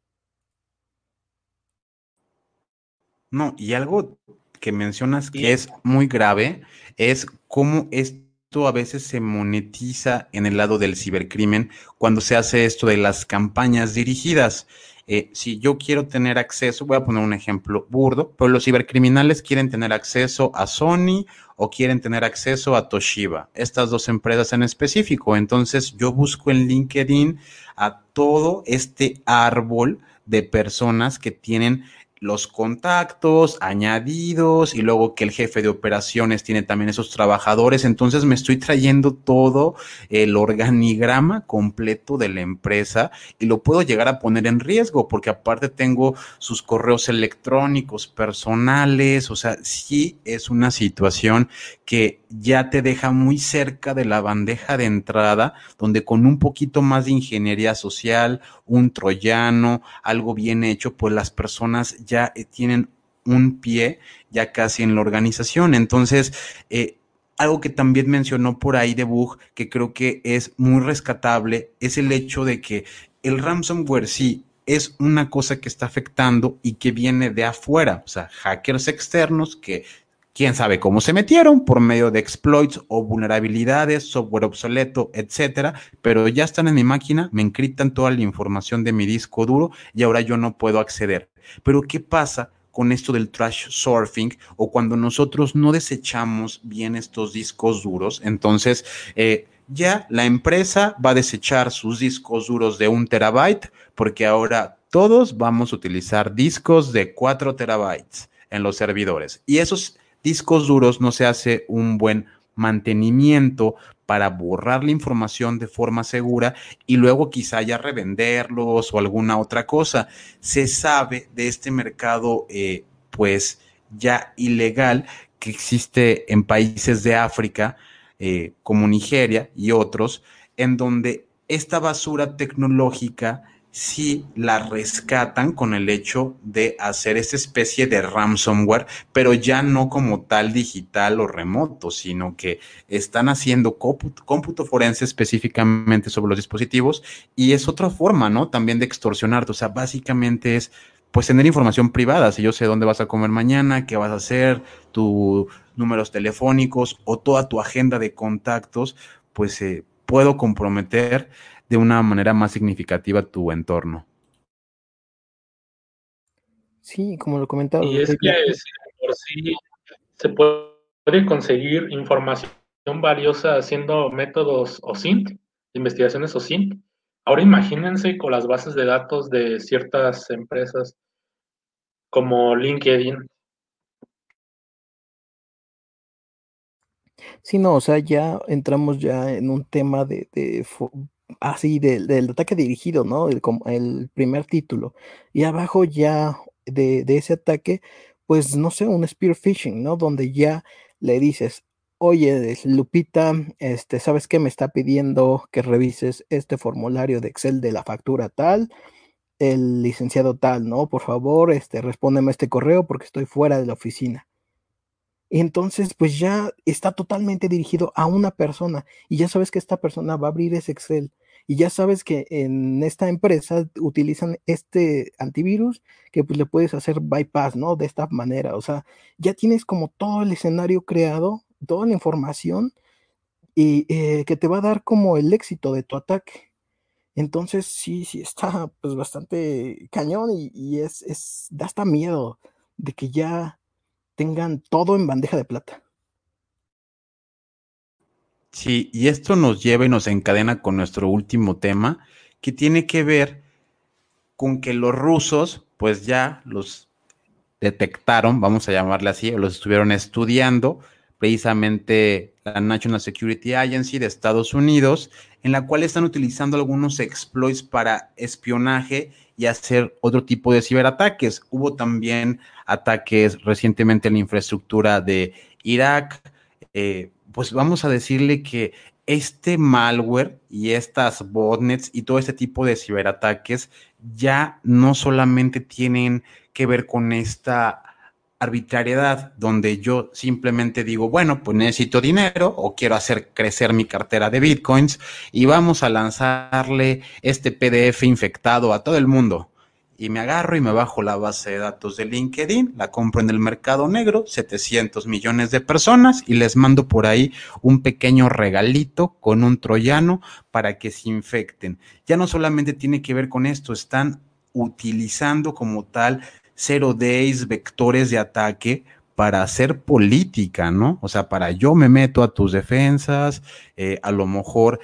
No, y algo que mencionas que Y es muy grave es cómo esto a veces se monetiza en el lado del cibercrimen cuando se hace esto de las campañas dirigidas. Eh, si yo quiero tener acceso, voy a poner un ejemplo burdo, pero los cibercriminales quieren tener acceso a Sony o quieren tener acceso a Toshiba, estas dos empresas en específico. Entonces yo busco en LinkedIn a todo este árbol de personas que tienen los contactos añadidos y luego que el jefe de operaciones tiene también esos trabajadores. Entonces me estoy trayendo todo el organigrama completo de la empresa y lo puedo llegar a poner en riesgo porque aparte tengo sus correos electrónicos personales. O sea, sí es una situación que ya te deja muy cerca de la bandeja de entrada, donde con un poquito más de ingeniería social, un troyano, algo bien hecho, pues las personas ya eh, tienen un pie ya casi en la organización. Entonces, eh, algo que también mencionó por ahí de Bug, que creo que es muy rescatable, es el hecho de que el ransomware sí es una cosa que está afectando y que viene de afuera, o sea, hackers externos que quién sabe cómo se metieron por medio de exploits o vulnerabilidades, software obsoleto, etcétera, pero ya están en mi máquina, me encriptan toda la información de mi disco duro y ahora yo no puedo acceder. Pero ¿qué pasa con esto del trash surfing o cuando nosotros no desechamos bien estos discos duros? Entonces, eh, ya la empresa va a desechar sus discos duros de un terabyte porque ahora todos vamos a utilizar discos de cuatro terabytes en los servidores y esos discos duros no se hace un buen mantenimiento para borrar la información de forma segura y luego quizá ya revenderlos o alguna otra cosa. Se sabe de este mercado eh, pues ya ilegal que existe en países de África eh, como Nigeria y otros, en donde esta basura tecnológica sí la rescatan con el hecho de hacer esta especie de ransomware, pero ya no como tal digital o remoto, sino que están haciendo cómputo, cómputo forense específicamente sobre los dispositivos y es otra forma, ¿no? También de extorsionarte. O sea, básicamente es pues tener información privada. Si yo sé dónde vas a comer mañana, qué vas a hacer, tus números telefónicos o toda tu agenda de contactos, pues eh, puedo comprometer de una manera más significativa tu entorno. Sí, como lo comentaba, Y es eh, que ya- si de por sí se puede conseguir información valiosa haciendo métodos O S I N T, investigaciones O S I N T. Ahora imagínense con las bases de datos de ciertas empresas como LinkedIn. sí, no, o sea, ya entramos ya en un tema de, de fo- así del, del ataque dirigido, ¿no? El, como el primer título. Y abajo ya de, de ese ataque, pues no sé, un spear phishing, ¿no? Donde ya le dices, oye, es Lupita, este, ¿sabes qué? Me está pidiendo que revises este formulario de Excel de la factura tal, el licenciado tal, ¿no? Por favor, este, respóndeme este correo porque estoy fuera de la oficina. Entonces, pues ya está totalmente dirigido a una persona y ya sabes que esta persona va a abrir ese Excel y ya sabes que en esta empresa utilizan este antivirus que pues le puedes hacer bypass, ¿no? De esta manera, o sea, ya tienes como todo el escenario creado, toda la información y eh, que te va a dar como el éxito de tu ataque. Entonces, sí, sí está pues bastante cañón y, y es, es, da hasta miedo de que ya tengan todo en bandeja de plata. Sí, y esto nos lleva y nos encadena con nuestro último tema, que tiene que ver con que los rusos, pues ya los detectaron, vamos a llamarle así, o los estuvieron estudiando, precisamente la National Security Agency de Estados Unidos, en la cual están utilizando algunos exploits para espionaje y hacer otro tipo de ciberataques. Hubo también ataques recientemente en la infraestructura de Irak. Eh, pues vamos a decirle que este malware y estas botnets y todo este tipo de ciberataques ya no solamente tienen que ver con esta arbitrariedad donde yo simplemente digo, bueno, pues necesito dinero o quiero hacer crecer mi cartera de bitcoins y vamos a lanzarle este P D F infectado a todo el mundo. Y me agarro y me bajo la base de datos de LinkedIn, la compro en el mercado negro, setecientos millones de personas y les mando por ahí un pequeño regalito con un troyano para que se infecten. Ya no solamente tiene que ver con esto, están utilizando como tal zero days, vectores de ataque para hacer política, ¿no? O sea, para yo me meto a tus defensas, eh, a lo mejor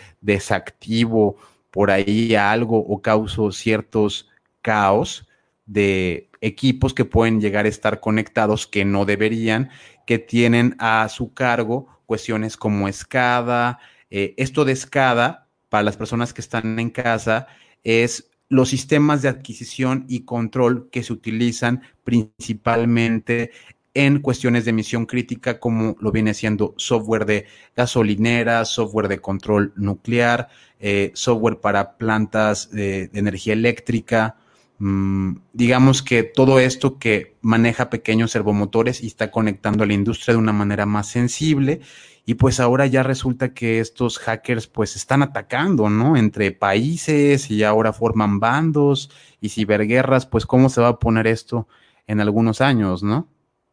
desactivo por ahí algo o causo ciertos caos de equipos que pueden llegar a estar conectados que no deberían, que tienen a su cargo cuestiones como SCADA. Eh, esto de SCADA, para las personas que están en casa, es los sistemas de adquisición y control que se utilizan principalmente en cuestiones de misión crítica, como lo viene siendo software de gasolineras, software de control nuclear, eh, software para plantas de, de energía eléctrica. Mm, digamos que todo esto que maneja pequeños servomotores y está conectando a la industria de una manera más sensible. Y pues ahora ya resulta que estos hackers pues están atacando, ¿no? Entre países y ahora forman bandos y ciberguerras. Pues cómo se va a poner esto en algunos años, ¿no?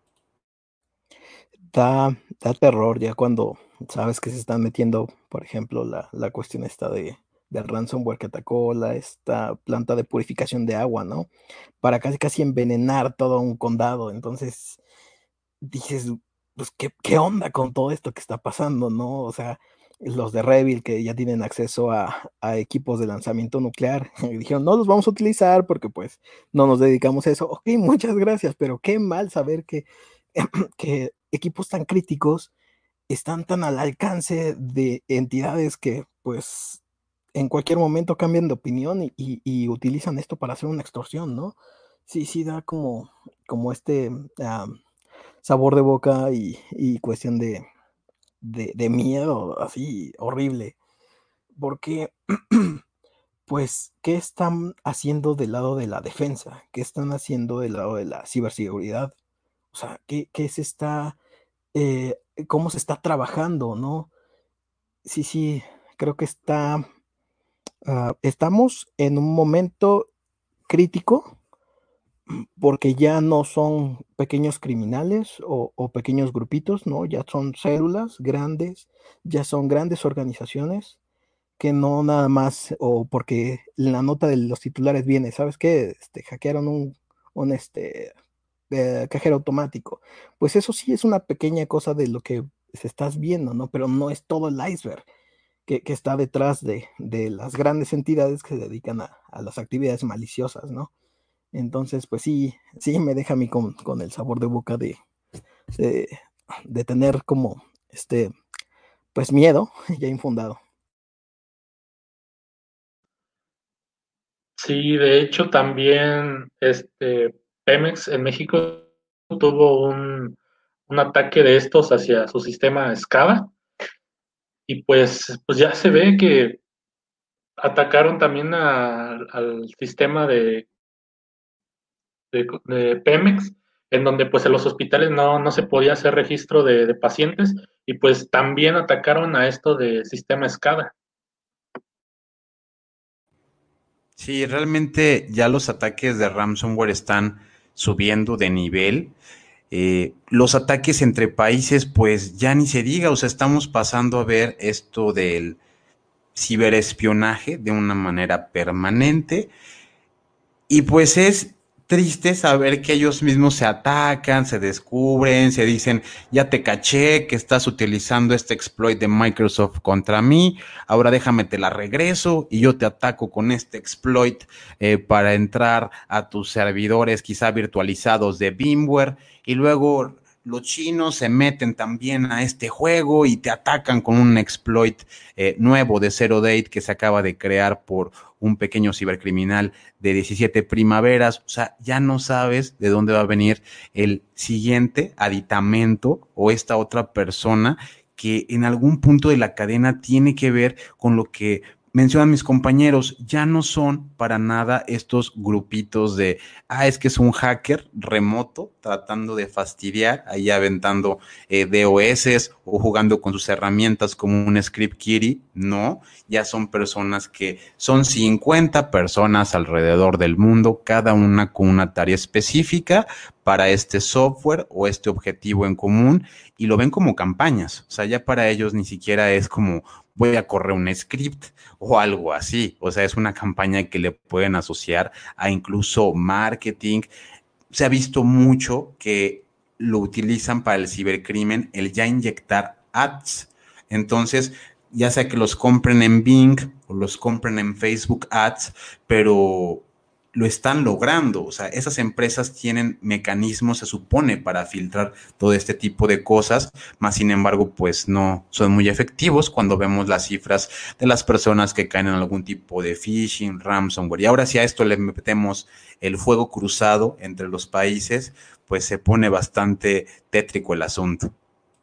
Da, da terror ya cuando sabes que se están metiendo, por ejemplo, la, la cuestión esta de, del ransomware que atacó la, esta planta de purificación de agua, ¿no? Para casi casi envenenar todo un condado. Entonces dices, pues, ¿qué, qué onda con todo esto que está pasando, no? O sea, los de Revil que ya tienen acceso a, a equipos de lanzamiento nuclear, dijeron, no los vamos a utilizar porque pues no nos dedicamos a eso. Ok, muchas gracias, pero qué mal saber que, que equipos tan críticos están tan al alcance de entidades que pues en cualquier momento cambian de opinión y, y, y utilizan esto para hacer una extorsión, ¿no? Sí, sí, da como, como este um, sabor de boca y, y cuestión de, de, de miedo, así horrible. Porque, pues, ¿qué están haciendo del lado de la defensa? ¿Qué están haciendo del lado de la ciberseguridad? O sea, ¿qué, qué se está, eh, cómo se está trabajando, ¿no? Sí, sí, creo que está, uh, estamos en un momento crítico porque ya no son pequeños criminales o, o pequeños grupitos, ¿no? Ya son células grandes, ya son grandes organizaciones que no nada más, o porque la nota de los titulares viene, ¿sabes qué? Este, hackearon un, un este, eh, cajero automático. Pues eso sí es una pequeña cosa de lo que se estás viendo, ¿no? Pero no es todo el iceberg que, que está detrás de, de, las grandes entidades que se dedican a, a las actividades maliciosas, ¿no? Entonces, pues sí, sí me deja a mí con, con el sabor de boca de, de, de tener como, este, pues miedo ya infundado. Sí, de hecho también este Pemex en México tuvo un, un ataque de estos hacia su sistema SCADA y pues, pues ya se ve que atacaron también a- al sistema de, de, de Pemex, en donde pues en los hospitales no, no se podía hacer registro de, de pacientes y pues también atacaron a esto de sistema SCADA. Sí, realmente ya los ataques de ransomware están subiendo de nivel. Eh, los ataques entre países, pues ya ni se diga, o sea, estamos pasando a ver esto del ciberespionaje de una manera permanente. Y pues es triste saber que ellos mismos se atacan, se descubren, se dicen, ya te caché que estás utilizando este exploit de Microsoft contra mí, ahora déjame te la regreso y yo te ataco con este exploit eh, para entrar a tus servidores quizá virtualizados de VMware y luego los chinos se meten también a este juego y te atacan con un exploit eh, nuevo de Zero Date que se acaba de crear por un pequeño cibercriminal de diecisiete primaveras. O sea, ya no sabes de dónde va a venir el siguiente aditamento o esta otra persona que en algún punto de la cadena tiene que ver con lo que mencionan mis compañeros. Ya no son para nada estos grupitos de, ah, es que es un hacker remoto tratando de fastidiar, ahí aventando eh, D O S o jugando con sus herramientas como un script kiddie. No, ya son personas que son cincuenta personas alrededor del mundo, cada una con una tarea específica para este software o este objetivo en común y lo ven como campañas. O sea, ya para ellos ni siquiera es como voy a correr un script o algo así. O sea, es una campaña que le pueden asociar a incluso marketing. Se ha visto mucho que lo utilizan para el cibercrimen, el ya inyectar ads. Entonces, ya sea que los compren en Bing o los compren en Facebook Ads, pero lo están logrando. O sea, esas empresas tienen mecanismos, se supone, para filtrar todo este tipo de cosas, más sin embargo, pues no son muy efectivos cuando vemos las cifras de las personas que caen en algún tipo de phishing, ransomware. Y ahora si a esto le metemos el fuego cruzado entre los países, pues se pone bastante tétrico el asunto.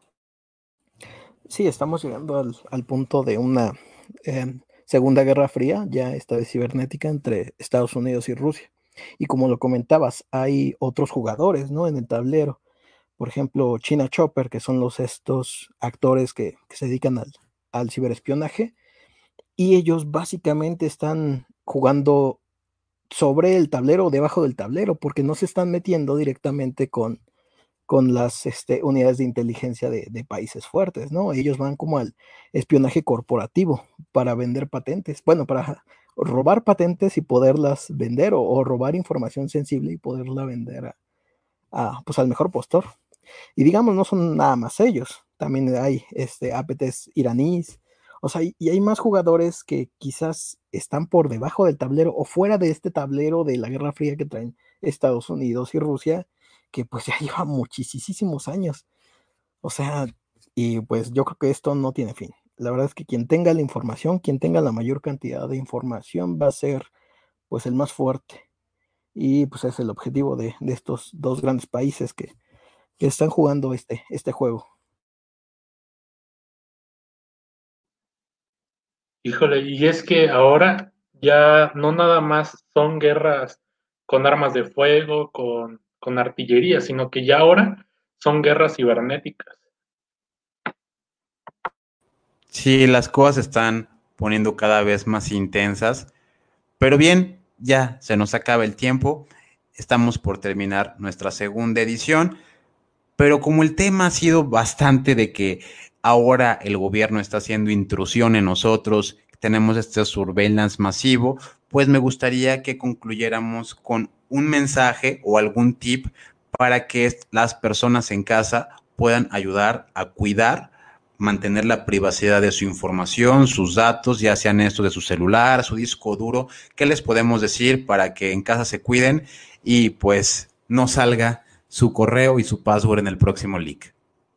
Sí, estamos llegando al, al punto de una eh, Segunda Guerra Fría, ya esta vez cibernética, entre Estados Unidos y Rusia. Y como lo comentabas, hay otros jugadores, ¿no? En el tablero. Por ejemplo, China Chopper, que son los estos actores que, que se dedican al, al ciberespionaje. Y ellos básicamente están jugando sobre el tablero o debajo del tablero, porque no se están metiendo directamente con, con las este, unidades de inteligencia de, de, países fuertes, ¿no? Ellos van como al espionaje corporativo para vender patentes, bueno, para robar patentes y poderlas vender o, o robar información sensible y poderla vender a, a, pues al mejor postor. Y digamos, no son nada más ellos, también hay este, A P Ts iraníes, o sea, y hay más jugadores que quizás están por debajo del tablero o fuera de este tablero de la Guerra Fría que traen Estados Unidos y Rusia, que pues ya lleva muchísimos años. O sea, y pues yo creo que esto no tiene fin. La verdad es que quien tenga la información, quien tenga la mayor cantidad de información va a ser pues el más fuerte. Y pues es el objetivo de, de estos dos grandes países que, que están jugando este, este juego. Híjole, y es que ahora ya no nada más son guerras con armas de fuego, con, con artillería, sino que ya ahora son guerras cibernéticas. Sí, las cosas se están poniendo cada vez más intensas, pero bien, ya se nos acaba el tiempo, estamos por terminar nuestra segunda edición, pero como el tema ha sido bastante de que ahora el gobierno está haciendo intrusión en nosotros, tenemos este surveillance masivo, pues me gustaría que concluyéramos con un mensaje o algún tip para que las personas en casa puedan ayudar a cuidar, mantener la privacidad de su información, sus datos, ya sean estos de su celular, su disco duro. ¿Qué les podemos decir para que en casa se cuiden y pues no salga su correo y su password en el próximo leak?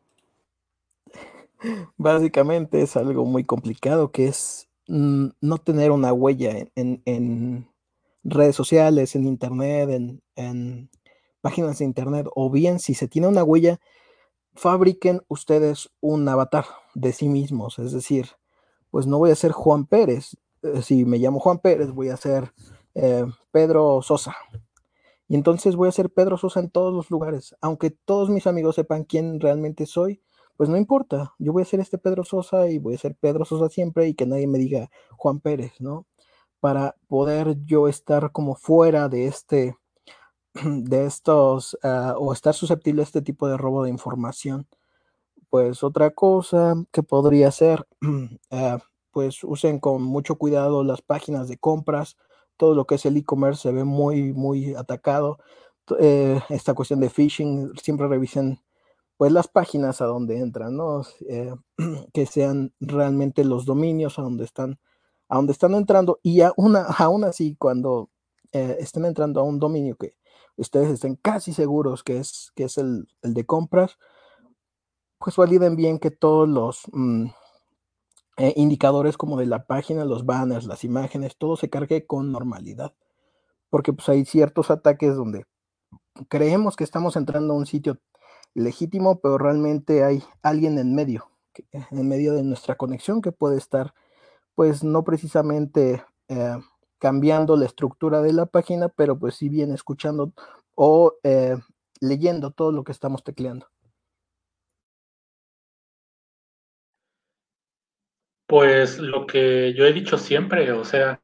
Básicamente es algo muy complicado que es mm, no tener una huella en, en, en redes sociales, en internet, en, en páginas de internet, o bien si se tiene una huella, fabriquen ustedes un avatar de sí mismos, es decir, pues no voy a ser Juan Pérez, eh, si me llamo Juan Pérez voy a ser eh, Pedro Sosa, y entonces voy a ser Pedro Sosa en todos los lugares, aunque todos mis amigos sepan quién realmente soy, pues no importa, yo voy a ser este Pedro Sosa y voy a ser Pedro Sosa siempre y que nadie me diga Juan Pérez, ¿no? Para poder yo estar como fuera de este, de estos, uh, o estar susceptible a este tipo de robo de información. Pues otra cosa que podría ser, uh, pues usen con mucho cuidado las páginas de compras, todo lo que es el e-commerce se ve muy, muy atacado. Eh, esta cuestión de phishing, siempre revisen pues las páginas a donde entran, ¿no? Eh, que sean realmente los dominios a donde están, a donde están entrando y aún, aún así cuando eh, estén entrando a un dominio que ustedes estén casi seguros que es, que es el, el de compras, pues validen bien que todos los mmm, eh, indicadores como de la página, los banners, las imágenes, todo se cargue con normalidad. Porque pues hay ciertos ataques donde creemos que estamos entrando a un sitio legítimo, pero realmente hay alguien en medio, que, en medio de nuestra conexión que puede estar, pues no precisamente eh, cambiando la estructura de la página, pero pues sí bien escuchando o eh, leyendo todo lo que estamos tecleando. Pues lo que yo he dicho siempre, o sea,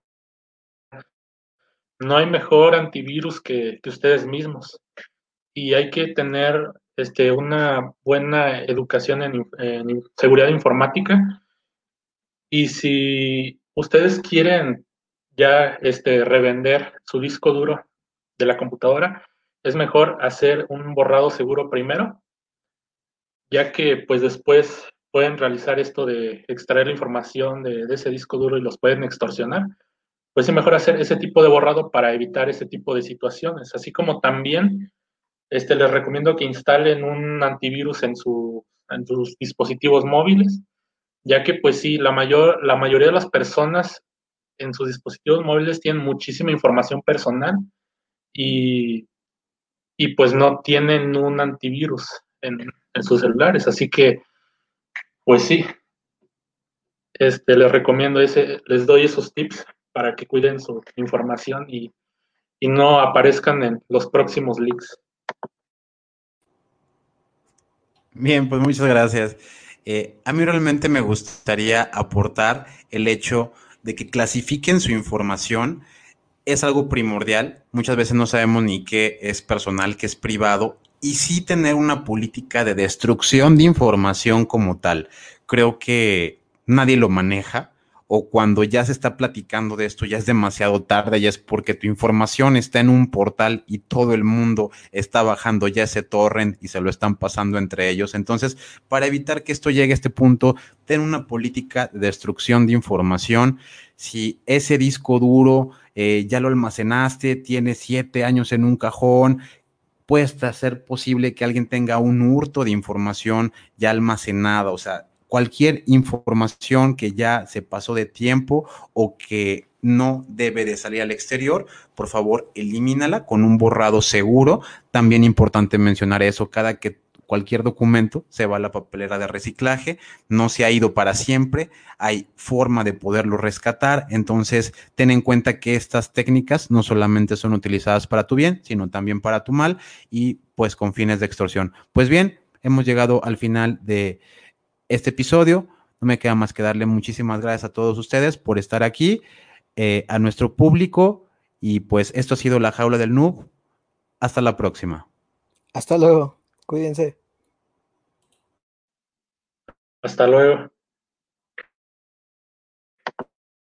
no hay mejor antivirus que, que ustedes mismos. Y hay que tener este, una buena educación en, en seguridad informática. Y si ustedes quieren ya este, revender su disco duro de la computadora, es mejor hacer un borrado seguro primero, ya que pues después pueden realizar esto de extraer la información de, de ese disco duro y los pueden extorsionar. pues sí, mejor hacer ese tipo de borrado para evitar ese tipo de situaciones. Así como también este, les recomiendo que instalen un antivirus en, su, en sus dispositivos móviles, ya que pues sí, la, mayor, la mayoría de las personas en sus dispositivos móviles tienen muchísima información personal y, y pues no tienen un antivirus en, en sus celulares. Así que, pues sí, este, les recomiendo ese, les doy esos tips para que cuiden su información y, y no aparezcan en los próximos leaks. Bien, pues muchas gracias. Eh, a mí realmente me gustaría aportar el hecho de que clasifiquen su información. Es algo primordial. Muchas veces no sabemos ni qué es personal, qué es privado, y sí tener una política de destrucción de información como tal. Creo que nadie lo maneja, o cuando ya se está platicando de esto ya es demasiado tarde, ya es porque tu información está en un portal y todo el mundo está bajando ya ese torrent y se lo están pasando entre ellos. Entonces, para evitar que esto llegue a este punto, ten una política de destrucción de información. Si ese disco duro eh, ya lo almacenaste, tiene siete años en un cajón, puede ser posible que alguien tenga un hurto de información ya almacenada, o sea, cualquier información que ya se pasó de tiempo o que no debe de salir al exterior, por favor, elimínala con un borrado seguro. También importante mencionar eso, cada que cualquier documento se va a la papelera de reciclaje, no se ha ido para siempre, hay forma de poderlo rescatar, entonces ten en cuenta que estas técnicas no solamente son utilizadas para tu bien, sino también para tu mal y pues con fines de extorsión. Pues bien, hemos llegado al final de este episodio, no me queda más que darle muchísimas gracias a todos ustedes por estar aquí, eh, a nuestro público y pues esto ha sido La Jaula del Noob, hasta la próxima. Hasta luego, cuídense. Hasta luego.